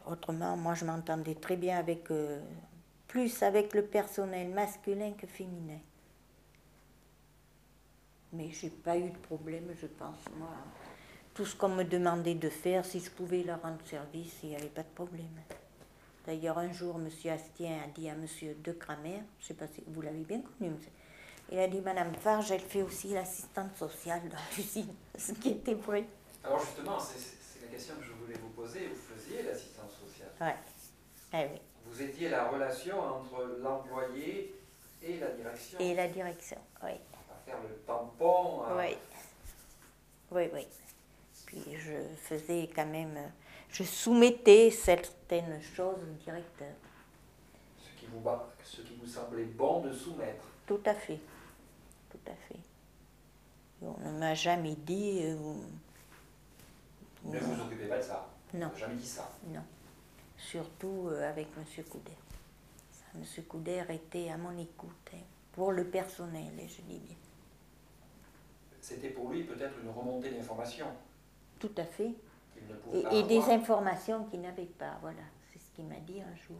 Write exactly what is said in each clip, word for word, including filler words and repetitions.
autrement, moi je m'entendais très bien avec, euh, plus avec le personnel masculin que féminin. Mais j'ai pas eu de problème, je pense, moi. Tout ce qu'on me demandait de faire, si je pouvais leur rendre service, il n'y avait pas de problème. D'ailleurs, un jour, M. Astien a dit à M. De Cramer, je ne sais pas si vous l'avez bien connu, monsieur, il a dit, Madame Farge, elle fait aussi l'assistante sociale dans l'usine, ce qui était vrai. Alors justement, c'est la question que je voulais vous poser, vous faisiez l'assistante sociale. Ouais. Eh oui. Vous étiez la relation entre l'employé et la direction. Et la direction, oui. À faire le tampon. À... Oui. Oui, oui. Puis je faisais quand même, je soumettais certaines choses au directeur. Ce qui vous, ce qui vous semblait bon de soumettre. Tout à fait. Tout à fait. On ne m'a jamais dit... Euh, ne vous occupez pas de ça. Non. On n'a jamais dit ça. Non. Surtout euh, avec M. Couder. M. Couder était à mon écoute, hein, pour le personnel, je dis bien. C'était pour lui peut-être une remontée d'informations. Tout à fait. Et, et des informations qu'il n'avait pas, voilà. C'est ce qu'il m'a dit un jour.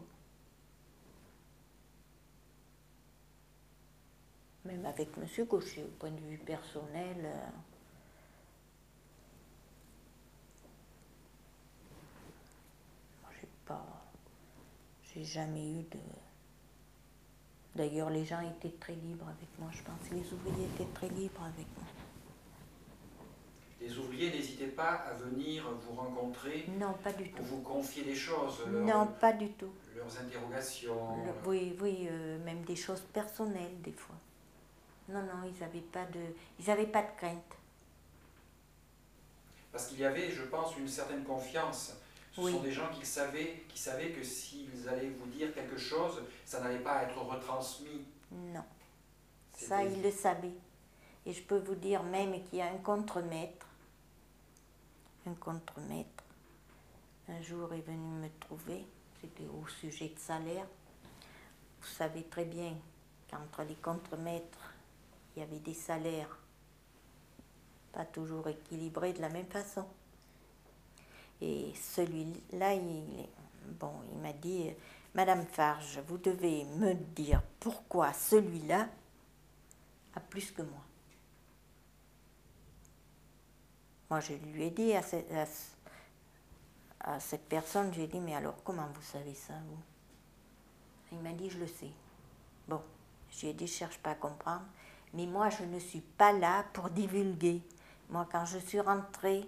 Même avec M. Gaucher, au point de vue personnel... Euh, J'ai jamais eu de... D'ailleurs, les gens étaient très libres avec moi, je pense. Les ouvriers étaient très libres avec moi. Les ouvriers n'hésitaient pas à venir vous rencontrer? Non, pas du tout. Pour vous confier des choses? Leur, non, pas du tout. Leurs interrogations? Le, oui, oui, euh, même des choses personnelles, des fois. Non, non, ils n'avaient pas de... Ils n'avaient pas de crainte. Parce qu'il y avait, je pense, une certaine confiance. Ce oui. sont des gens qui savaient, qui savaient que s'ils allaient vous dire quelque chose, ça n'allait pas être retransmis. Non. Ça, ils le savaient. Et je peux vous dire même qu'il y a un contremaître. Un contremaître. Un jour est venu me trouver. C'était au sujet de salaire. Vous savez très bien qu'entre les contremaîtres, il y avait des salaires pas toujours équilibrés de la même façon. Et celui-là, il, bon, il m'a dit, Madame Farge, vous devez me dire pourquoi celui-là a plus que moi. Moi, je lui ai dit à cette, à, à cette personne, j'ai dit, mais alors comment vous savez ça, vous? Il m'a dit, je le sais. Bon, je lui ai dit, je ne cherche pas à comprendre, mais moi, je ne suis pas là pour divulguer. Moi, quand je suis rentrée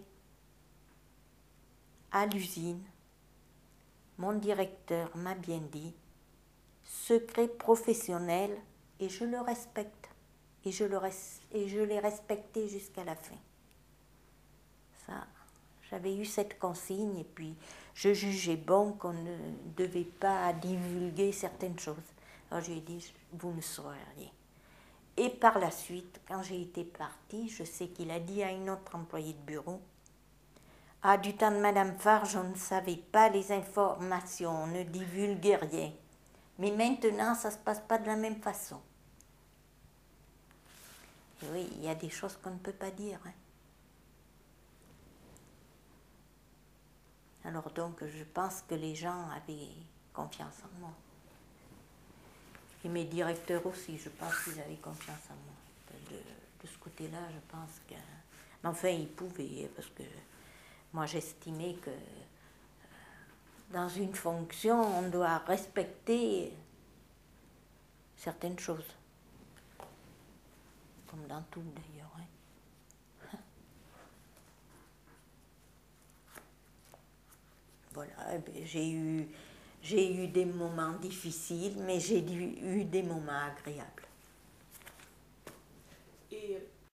à l'usine, mon directeur m'a bien dit, secret professionnel, et je le respecte. Et je, le res et je l'ai respecté jusqu'à la fin. Ça, j'avais eu cette consigne, et puis je jugeais bon qu'on ne devait pas divulguer certaines choses. Alors je lui ai dit, vous ne saurez rien. Et par la suite, quand j'ai été partie, je sais qu'il a dit à une autre employée de bureau, ah, du temps de Madame Farge, on ne savait pas les informations, on ne divulguait rien. Mais maintenant, ça ne se passe pas de la même façon. Et oui, il y a des choses qu'on ne peut pas dire. Hein. Alors donc, je pense que les gens avaient confiance en moi. Et mes directeurs aussi, je pense qu'ils avaient confiance en moi. De, de ce côté-là, je pense que... Mais enfin, ils pouvaient, parce que moi, j'estimais que dans une fonction, on doit respecter certaines choses. Comme dans tout, d'ailleurs. Hein. Voilà, j'ai eu, j'ai eu des moments difficiles, mais j'ai eu des moments agréables. Et